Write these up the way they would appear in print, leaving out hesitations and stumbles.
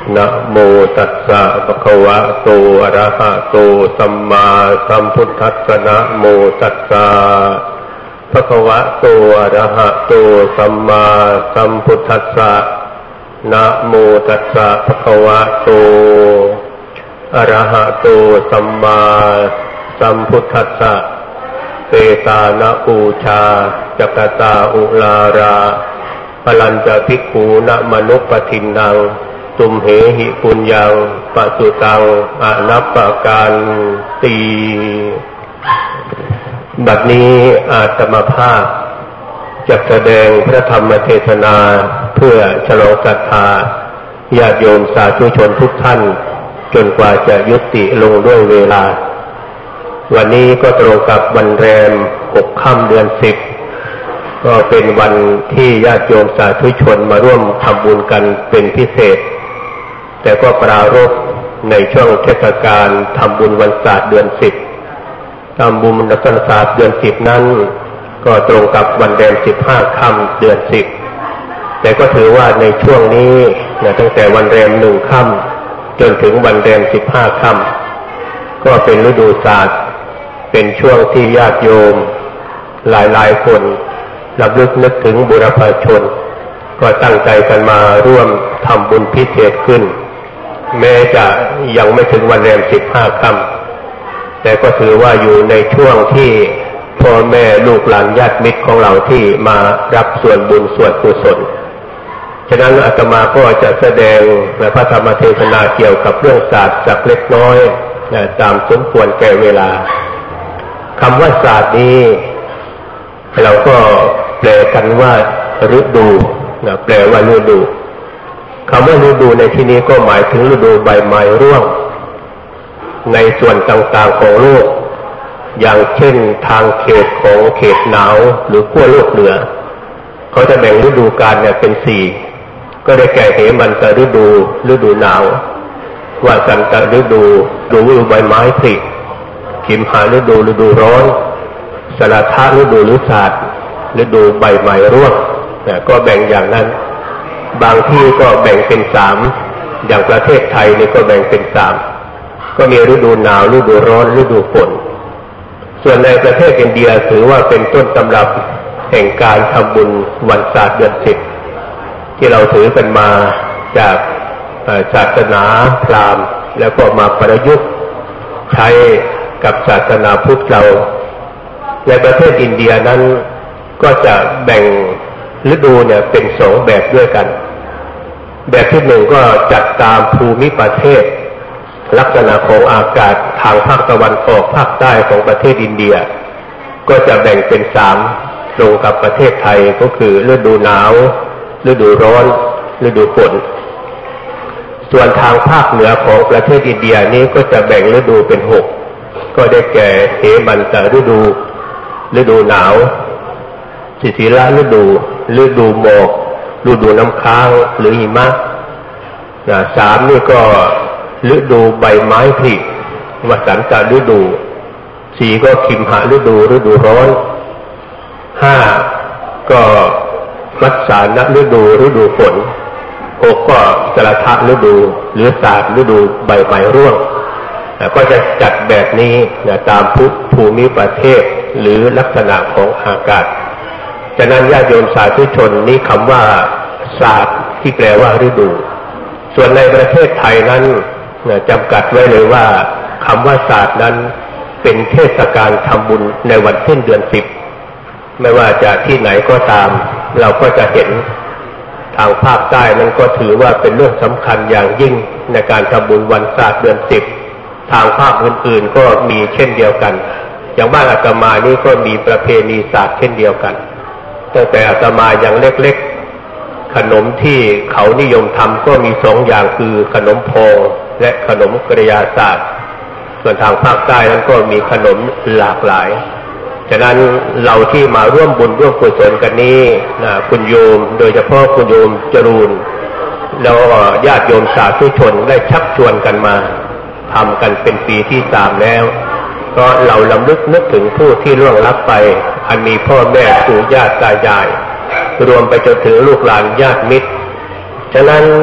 นะโมตัสสะภะคะวะโตอะระหะโตสัมมาสัมพุทธัสสะนะโมตัสสะภะคะวะโตอะระหะโตสัมมาสัมพุทธัสสะนะโมตัสสะภะคะวะโตอะระหะโตสัมมาสัมพุทธัสสะเปตานะปูชาจักตาอุลาราพลัญจะภิกขุนะมนุปปทินนังตุมเหหิปุญญังปสุตังอนัปปการตีบัดนี้อาตมาภาพจะแสดงพระธรรมเทศนาเพื่อฉลองศรัทธาญาติโยมสาธุชนทุกท่านจนกว่าจะยุติลงด้วยเวลาวันนี้ก็ตรงกับวันแรม6 ค่ำเดือน 10ก็เป็นวันที่ญาติโยมสาธุชนมาร่วมทำบุญกันเป็นพิเศษแต่ก็ปรารภในช่วงเทศกาลทำบุญวันศาสตร์เดือน 10ทำบุญวันศาสตร์เดือน 10นั้นก็ตรงกับวันแรม15 ค่ำเดือน 10แต่ก็ถือว่าในช่วงนี้ตั้งแต่วันแรม1 ค่ำจนถึงวันแรม15 ค่ำก็เป็นฤดูศาสตร์เป็นช่วงที่ญาติโยมหลายๆคนระลึกนึกถึงบุรพชนก็ตั้งใจกันมาร่วมทำบุญพิเศษขึ้นแม้จะยังไม่ถึงวันแรม15 ค่ำแต่ก็ถือว่าอยู่ในช่วงที่พ่อแม่ลูกหลานญาติมิตรของเราที่มารับส่วนบุญส่วนกุศลฉะนั้นอาตมาก็จะแสดงพระธรรมเทศนาเกี่ยวกับเรื่องศาสตร์สักเล็กน้อยตามสมควรแก่เวลาคำว่าศาสตร์นี้เราก็แปลกันว่าฤดูแปลว่าฤดูคำว่าฤดูในที่นี้ก็หมายถึงฤดูใบไม้ร่วงในส่วนต่างๆของโลกอย่างเช่นทางเขตของเขตหนาวหรือขั้วโลกเหนือเขาจะแบ่งฤดูกาลเป็น4ก็ได้แก่เหมันตฤดูฤดูหนาววาสันตฤดูฤดูใบไม้ผลิขิมหาฤดูฤดูร้อนสลัทธฤดูหรือศาสตร์ฤดูใบไม้ร่วงก็แบ่งอย่างนั้นบางที่ก็แบ่งเป็น3อย่างประเทศไทยนี่ก็แบ่งเป็น3ก็มีฤดูหนาวฤดูร้อนฤดูฝนส่วนในประเทศอินเดียถือว่าเป็นต้นตำรับแห่งการทำบุญวันศาสตร์เดือน 10ที่เราถือกันมาจากศาสนาพราหมณ์แล้วก็มาประยุกต์ใช้กับศาสนาพุทธเราในประเทศอินเดียนั้นก็จะแบ่งฤดูเป็น2แบบด้วยกันแบบที่1ก็จัดตามภูมิประเทศลักษณะของอากาศทางภาคตะวันออกภาคใต้ของประเทศอินเดียก็จะแบ่งเป็น3ตรงกับประเทศไทยก็คือฤดูหนาวฤดูร้อนฤดูฝนส่วนทางภาคเหนือของประเทศอินเดียนี้ก็จะแบ่งฤดูเป็น6ก็ได้แก่เหมันตฤดูฤดูหนาวศิศิระฤดูหมอกฤดูน้ำค้างหรือหิมะ3นี่ก็ฤดูใบไม้ผลิวสันตฤดู4ก็ขิมหฤดูฤดูร้อน5ก็มัสสานฤดูฤดูฝน6ก็สลัทธฤดูหรือศาสตร์ฤดูใบไม้ร่วงก็จะจัดแบบนี้ตามภูมิประเทศหรือลักษณะของอากาศฉะนั้นญาติโยมสาธุชนนี้คำว่าศาสตร์ที่แปลว่าฤดูส่วนในประเทศไทยนั้นจำกัดไว้เลยว่าคำว่าศาสตร์นั้นเป็นเทศกาลทำบุญในวันสิ้นเดือน 10ไม่ว่าจะที่ไหนก็ตามเราก็จะเห็นทางภาคใต้นั้นก็ถือว่าเป็นเรื่องสำคัญอย่างยิ่งในการทำบุญวันศาสตร์เดือน 10ทางภาคอื่นๆก็มีเช่นเดียวกันอย่างบ้านอาตมานี่ก็มีประเพณีศาสตร์เช่นเดียวกันตั้งแต่อาตมายังเล็กๆขนมที่เขานิยมทำก็มี2อย่างคือขนมโพและขนมกระยาศาสตร์ส่วนทางภาคใต้นั้นก็มีขนมหลากหลายฉะนั้นเราที่มาร่วมบุญร่วมกุศลกันนี้คุณโยมโดยเฉพาะคุณโยมจรูนแล้วญาติโยมสาธุชนได้ชักชวนกันมาทำกันเป็นปีที่3แล้วก็เราลำลึกนึกถึงผู้ที่ล่วงลับไปอันมีพ่อแม่ปู่ย่าตายายรวมไปจนถึงลูกหลานญาติมิตรฉะนั้น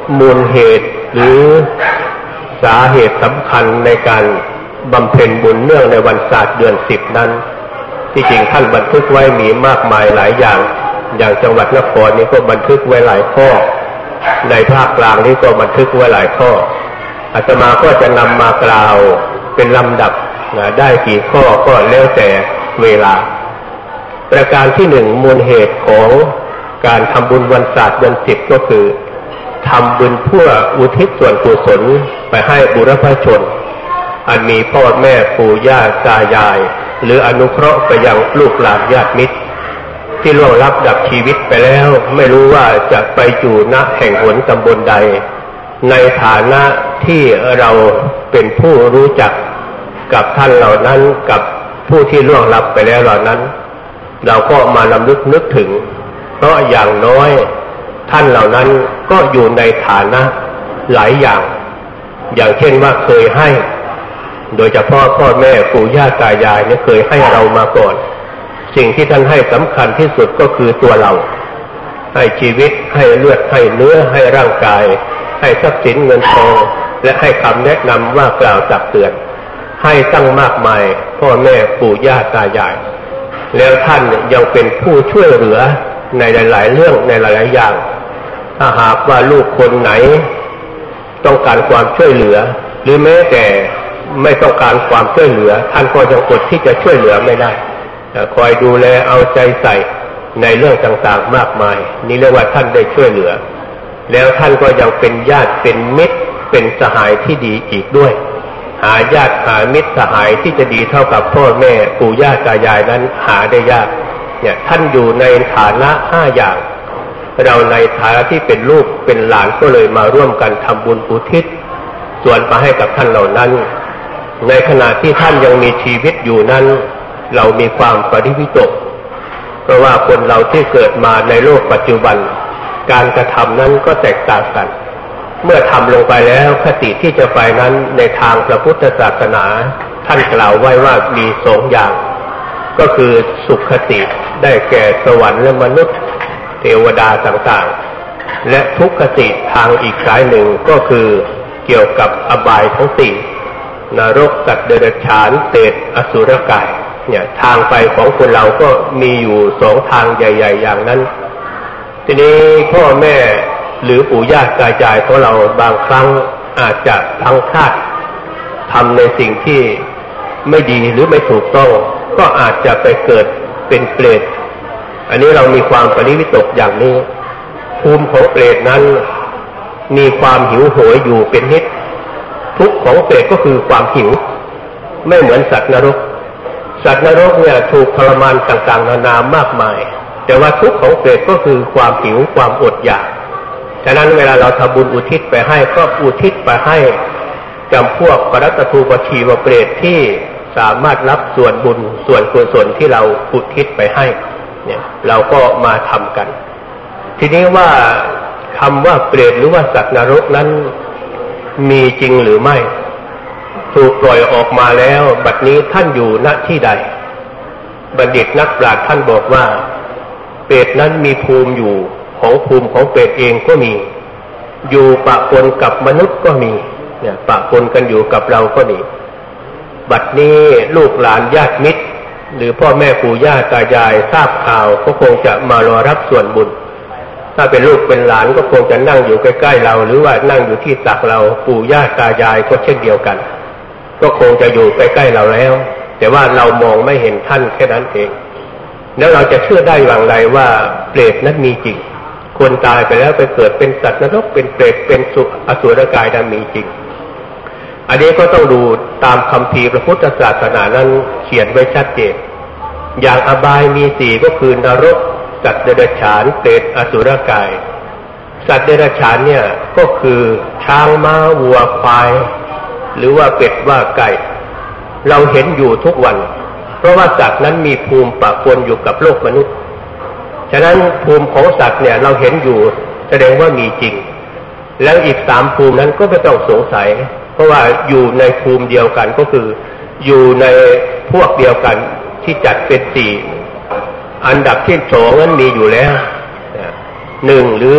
มูลเหตุหรือสาเหตุสำคัญในการบำเพ็ญบุญเนื่องในวันศาสตร์เดือน10นั้นที่จริงท่านบันทึกไว้มีมากมายหลายอย่างอย่างจังหวัดนครนี้ก็บันทึกไว้หลายข้อในภาคกลางนี้ก็บันทึกไว้หลายข้ออาตมาก็จะนำมากล่าวเป็นลำดับได้กี่ข้อก็แล้วแต่เวลาประการที่หนึ่งมูลเหตุของการทำบุญวันศาสตร์เดือน10ก็คือทำบุญเพื่ออุทิศส่วนกุศลไปให้บุรพชนอันมีพ่อแม่ปู่ย่าตายายหรืออนุเคราะห์ไปยังลูกหลานญาติมิตรที่ล่วงลับดับชีวิตไปแล้วไม่รู้ว่าจะไปอยู่ณแห่งหนตำบลใดในฐานะที่เราเป็นผู้รู้จักกับท่านเหล่านั้นกับผู้ที่ล่วงลับไปแล้วเหล่านั้นเราก็มาลำลึกนึกถึงเพราะอย่างน้อยท่านเหล่านั้นก็อยู่ในฐานะหลายอย่างอย่างเช่นว่าเคยให้โดยเฉพาะพ่อแม่ปู่ย่าตายายเนี่ยเคยให้เรามาก่อนสิ่งที่ท่านให้สำคัญที่สุดก็คือตัวเราให้ชีวิตให้เลือดให้เนื้อให้ร่างกายให้ทรัพย์สินเงินทองและให้คำแนะนำว่ากล่าวตักเตือนให้ตั้งมากมายพ่อแม่ปู่ย่าตายายแล้วท่านยังเป็นผู้ช่วยเหลือในหลายๆเรื่องในหลายๆอย่างถ้าหากว่าลูกคนไหนต้องการความช่วยเหลือหรือแม้แต่ไม่ต้องการความช่วยเหลือท่านก็ยังอดที่จะช่วยเหลือไม่ได้คอยดูแลเอาใจใส่ในเรื่องต่างๆมากมายนี่เรียกว่าท่านได้ช่วยเหลือแล้วท่านก็ยังเป็นญาติเป็นมิตรเป็นสหายที่ดีอีกด้วยหาญาติหามิตรสหายที่จะดีเท่ากับพ่อแม่ปู่ย่าตายายนั้นหาได้ยากเนี่ยท่านอยู่ในฐานะ5อย่างเราในฐานะที่เป็นลูกเป็นหลานก็เลยมาร่วมกันทำบุญอุทิศส่วนมาให้กับท่านเหล่านั้นในขณะที่ท่านยังมีชีวิตอยู่นั้นเรามีความปฏิวิตกเพราะว่าคนเราที่เกิดมาในโลกปัจจุบันการกระทำนั้นก็แตกต่างกันเมื่อทำลงไปแล้วคติที่จะไปนั้นในทางพระพุทธศาสนาท่านกล่าวไว้ว่ามี2อย่างก็คือสุขคติได้แก่สวรรค์และมนุษย์เทวดาต่างๆและทุกขคติทางอีกสายหนึ่งก็คือเกี่ยวกับอบายทั้ง4นรกสัตว์เดรัจฉานเปรตอสุรกายเนี่ยทางไปของคนเราก็มีอยู่2ทางใหญ่ๆอย่างนั้นทีนี้พ่อแม่หรือปู่ย่าตายายของเราบางครั้งอาจจะพลั้งพลาดทำในสิ่งที่ไม่ดีหรือไม่ถูกต้องก็อาจจะไปเกิดเป็นเปรตอันนี้เรามีความปริวิตกอย่างนี้ภูมิของเปรตนั้นมีความหิวโหยอยู่เป็นนิดทุกข์ของเปรตก็คือความหิวไม่เหมือนสัตว์นรกสัตว์นรกเนี่ยถูกทรมานต่างๆนานามากมายแต่ว่าทุกข์ของเปรตก็คือความหิวความอดอยากฉะนั้นเวลาเราทำบุญอุทิศไปให้ก็อุทิศไปให้จำพวกปรัตตูปชีวเปรตที่สามารถรับส่วนบุญส่วนกุศลที่เราอุทิศไปให้เนี่ยเราก็มาทำกันทีนี้ว่าคำว่าเปรตหรือว่าสัตว์นรกนั้นมีจริงหรือไม่ถูกปล่อยออกมาแล้วบัดนี้ท่านอยู่ณที่ใดบัณฑิตนักปราชญ์ท่านบอกว่าเปรตนั้นมีภูมิอยู่ของภูมิของเปรตเองก็มีอยู่ปะปนกับมนุษย์ก็มีเนี่ยปะปนกันอยู่กับเราก็มีบัดนี้ลูกหลานญาติมิตรหรือพ่อแม่ปู่ย่าตายายทราบข่าวก็คงจะมารอรับส่วนบุญถ้าเป็นลูกเป็นหลานก็คงจะนั่งอยู่ใกล้ๆเราหรือว่านั่งอยู่ที่ตักเราปู่ย่าตายายก็เช่นเดียวกันก็คงจะอยู่ใกล้ๆเราแล้วแต่ว่าเรามองไม่เห็นท่านแค่นั้นเองแล้วเราจะเชื่อได้อย่างไรว่าเปรตนั้นมีจริงคนตายไปแล้วไปเกิดเป็นสัตว์นรกเป็นเปรตเป็นอสุรกายนั้นมีจริงอันนี้ก็ต้องดูตามคัมภีร์พระพุทธศาสนานั้นเขียนไว้ชัดเจนอย่างอบายมี4ก็คือนรกสัตว์เดรัจฉานเปรตอสุรกายสัตว์เดรัจฉานเนี่ยก็คือช้างม้าวัวควายหรือว่าเป็ดว่าไก่เราเห็นอยู่ทุกวันเพราะว่าสัตว์นั้นมีภูมิปะปนอยู่กับโลกมนุษย์ฉะนั้นภูมิของสัตว์เนี่ยเราเห็นอยู่แสดงว่ามีจริงแล้วอีก3ภูมินั้นก็ไม่ต้องสงสัยเพราะว่าอยู่ในภูมิเดียวกันก็คืออยู่ในพวกเดียวกันที่จัดเป็น4อันดับที่2นั้นมีอยู่แล้ว1หรือ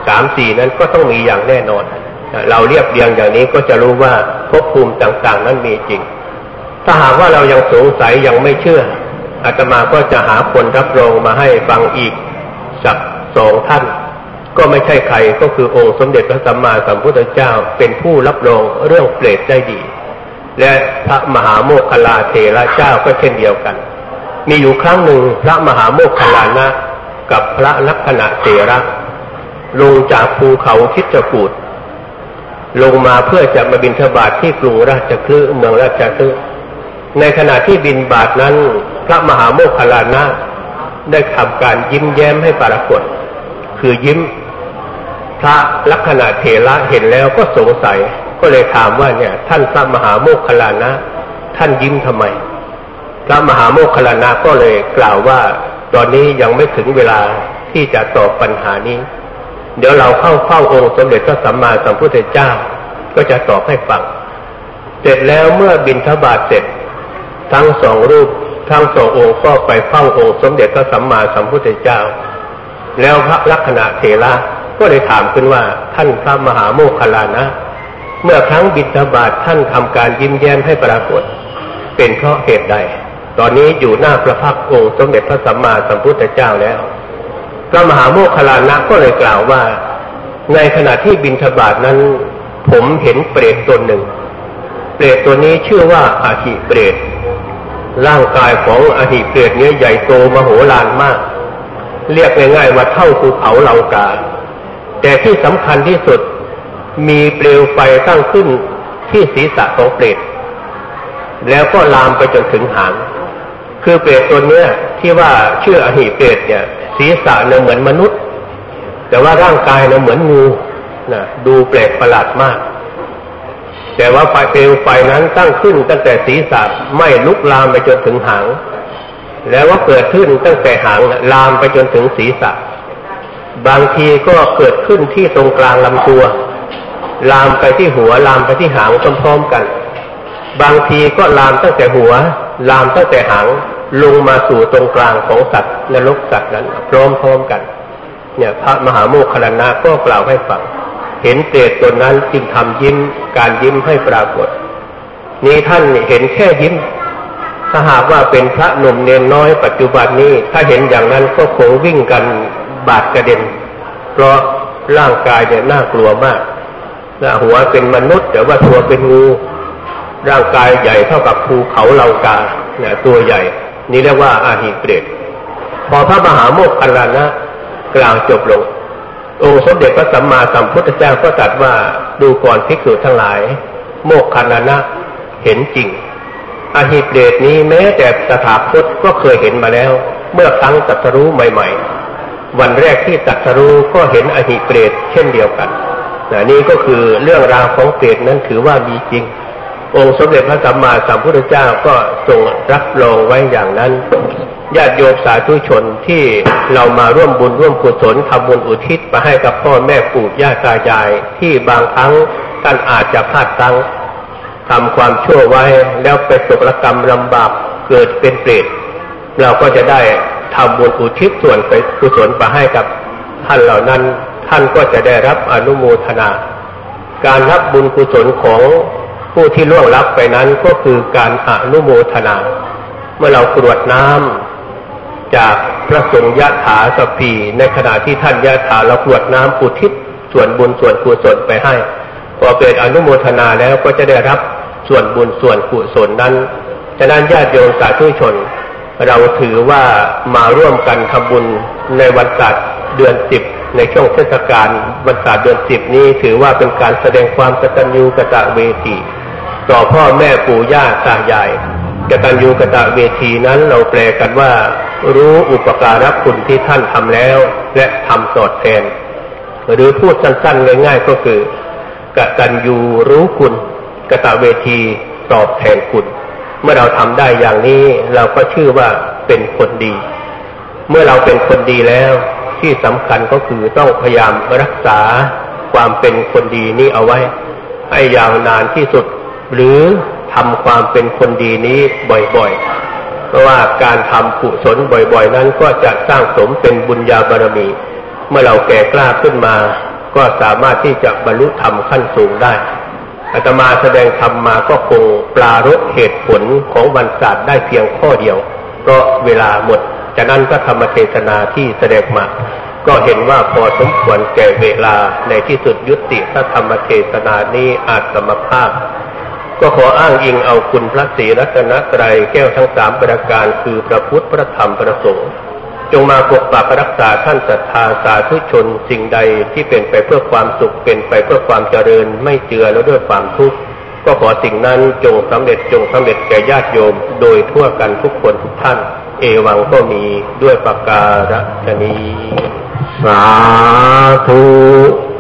3-4นั้นก็ต้องมีอย่างแน่นอนเราเรียบเรียงอย่างนี้ก็จะรู้ว่าภพภูมิต่างๆนั้นมีจริงถ้าหากว่าเรายังสงสัยยังไม่เชื่ออาตมาก็จะหาคนรับรองมาให้ฟังอีกสัก2 ท่านก็ไม่ใช่ใครก็คือองค์สมเด็จพระสัมมาสัมพุทธเจ้าเป็นผู้รับรองเรื่องเปรตได้ดีและพระมหาโมคคัลลาเถระเจ้าก็เช่นเดียวกันมีอยู่ครั้งหนึ่งพระมหาโมคคัลลานะกับพระลักขณะเถระลงจากภูเขาคิชกูฏลงมาเพื่อจะมาบิณฑบาตที่กรุงราชคฤห์เมืองราชคฤห์ในขณะที่บิณฑบาตนั้นพระมหาโมคคัลลานะได้ทำการยิ้มแย้มให้ปรากฏคือยิ้มพระลักขณะเถระเห็นแล้วก็สงสัยก็เลยถามว่าเนี่ยท่านพระมหาโมคคัลลานะท่านยิ้มทำไมพระมหาโมคคัลลานะก็เลยกล่าวว่าตอนนี้ยังไม่ถึงเวลาที่จะตอบปัญหานี้เดี๋ยวเราเข้าเฝ้าองค์สมเด็จพระสัมมาสัมพุทธเจ้าก็จะตอบให้ฟังเสร็จแล้วเมื่อบิณฑบาตเสร็จทั้ง2 รูปทั้ง2 องค์ก็ไปเฝ้าองค์สมเด็จพระสัมมาสัมพุทธเจ้าแล้วพระลักขณะเถระก็เลยถามขึ้นว่าท่านพระมหาโมคคัลลานะเมื่อครั้งบิณฑบาตท่านทำการยิ้มแย้มให้ปรากฏเป็นเพราะเหตุใดตอนนี้อยู่หน้าพระพักตร์องค์สมเด็จพระสัมมาสัมพุทธเจ้าแล้วพระมหาโมคคัลลานะก็เลยกล่าวว่าในขณะที่บิณฑบาตนั้นผมเห็นเปรตตนหนึ่งเปรตตัวนี้ชื่อว่าอหิเปรตร่างกายของอหิเปรตนี้ใหญ่โตมโหฬารมากเรียกง่ายๆว่าเท่าภูเขาเหล่ากาแต่ที่สำคัญที่สุดมีเปลวไฟตั้งขึ้นที่ศีรษะของเปรตแล้วก็ลามไปจนถึงหางคือเปรตตัวเนี้ยที่ว่าชื่ออหิเปรตเนี่ยศีรษะเนี่ยเหมือนมนุษย์แต่ว่าร่างกายเนี่ยเหมือนงูนะดูแปลกประหลาดมากแต่ว่าไฟเปลวไฟนั้นตั้งขึ้นตั้งแต่ศีรษะไม่ลุกลามไปจนถึงหางแล้วว่าเกิดขึ้นตั้งแต่หางลามไปจนถึงศีรษะบางทีก็เกิดขึ้นที่ตรงกลางลำตัวลามไปที่หัวลามไปที่หางพร้อมๆกันบางทีก็ลามตั้งแต่หัวลามตั้งแต่หางลงมาสู่ตรงกลางของสัตว์นรกสัตว์นั้นพร้อมๆกันเนี่ยพระมหาโมคคัลลานะก็กล่าวให้ฟังเห็นเปรตตนนั้นจึงทำยิ้มการยิ้มให้ปรากฏนี้ท่านเห็นแค่ยิ้มถ้าหากว่าเป็นพระหนุ่มเนนน้อยปัจจุบันนี้ถ้าเห็นอย่างนั้นก็คงวิ่งกันบาดกระเด็นเพราะร่างกายเนี่ยน่ากลัวมากหัวเป็นมนุษย์แต่ว่าตัวเป็นงูร่างกายใหญ่เท่ากับภูเขาเหล่ากาเนี่ยตัวใหญ่นี่เรียกว่าอหิเปรตพอพระมหาโมคคัลลานะกล่าวจบลงองค์สมเด็จพระสัมมาสัมพุทธเจ้าก็ตรัสว่าดูก่อนภิกษุทั้งหลายโมคคัลลานะเห็นจริงอหิเปรตนี้แม้แต่ตถาคตก็เคยเห็นมาแล้วเมื่อครั้งตรัสรู้ใหม่ๆวันแรกที่ตรัสรู้ก็เห็นอหิเปรตเช่นเดียวกันนี่ก็คือเรื่องราวของเปรตนั้นถือว่ามีจริงองค์สมเด็จพระสัมมาสัมพุทธเจ้าก็ทรงรับรองไว้อย่างนั้นญาติโยมสาธุชนที่เรามาร่วมบุญร่วมกุศลทำบุญอุทิศไปให้กับพ่อแม่ปู่ย่าตายายที่บางครั้งท่านอาจจะพลาดพลั้งทำความชั่วไว้แล้วไปตกระกรรมลำบากเกิดเป็นเปรตเราก็จะได้ทำบุญอุทิศส่วนไปกุศลไปให้กับท่านเหล่านั้นท่านก็จะได้รับอนุโมทนาการรับบุญกุศลของผู้ที่ล่วงลับไปนั้นก็คือการอนุโมทนาเมื่อเรากรวดน้ำจากพระสงฆ์ยะถาสัพพีในขณะที่ท่านยะถาเรากรวดน้ำอุทิศส่วนบุญส่วนกุศลไปให้พอเป็นอนุโมทนาแล้วก็จะได้รับส่วนบุญส่วนกุศลนั้นฉะนั้นญาติโยมสาธุชนเราถือว่ามาร่วมกันทำบุญในวันศาสตร์เดือน10ในช่วงเทศกาลวันศาสตร์เดือน10นี้ถือว่าเป็นการแสดงความกตัญญูกตเวทีต่อพ่อแม่ปู่ย่าตายายกตัญญูกตเวทีนั้นเราแปลกันว่ารู้อุปการะคุณที่ท่านทำแล้วและทำตอบแทนหรือพูดสั้นๆง่ายๆก็คือกตัญญูรู้คุณกตเวทีตอบแทนคุณเมื่อเราทำได้อย่างนี้เราก็ชื่อว่าเป็นคนดีเมื่อเราเป็นคนดีแล้วที่สำคัญก็คือต้องพยายามรักษาความเป็นคนดีนี้เอาไว้ให้ยาวนานที่สุดหรือทำความเป็นคนดีนี้บ่อยๆเพราะว่าการทำกุศลบ่อยๆนั้นก็จะสร้างสมเป็นบุญญาบารมีเมื่อเราแก่กล้าขึ้นมาก็สามารถที่จะบรรลุธรรมขั้นสูงได้อาตมาแสดงธรรมมาก็คงปรารภเหตุผลของบรรดาได้เพียงข้อเดียวเพราะเวลาหมดจากนั้นก็ธรรมเทศนาที่แสดงมาก็เห็นว่าพอสมควรแก่เวลาในที่สุดยุติพระธรรมเทศนานี้อาตมภาพก็ขออ้างอิงเอาคุณพระศรีรัตนตรัยแก้วทั้งสามประการคือพระพุทธพระธรรมพระสงฆ์จงมาปกปักรักษาท่านศรัทธาสาธุชนสิ่งใดที่เป็นไปเพื่อความสุขเป็นไปเพื่อความเจริญไม่เจือแล้วด้วยความทุกข์ก็ขอสิ่งนั้นจงสำเร็จแก่ญาติโยมโดยทั่วกันทุกคนทุกท่านเอวังก็มีด้วยประการฉะนี้สาธุ